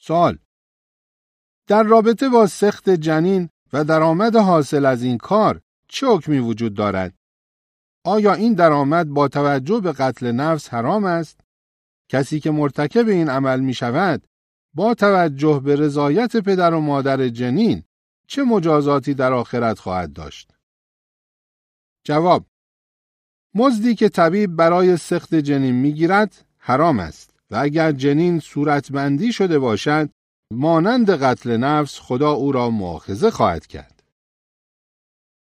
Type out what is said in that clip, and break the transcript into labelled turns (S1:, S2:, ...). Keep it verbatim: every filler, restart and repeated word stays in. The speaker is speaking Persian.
S1: سوال: در رابطه با سقط جنین و درآمد حاصل از این کار چه حکمی وجود دارد؟ آیا این درآمد با توجه به قتل نفس حرام است؟ کسی که مرتکب این عمل می شود با توجه به رضایت پدر و مادر جنین چه مجازاتی در آخرت خواهد داشت؟ جواب: مزدی که طبیب برای سقط جنین می گیرد حرام است و اگر جنین صورتبندی شده باشد مانند قتل نفس خدا او را مؤاخذه خواهد کرد.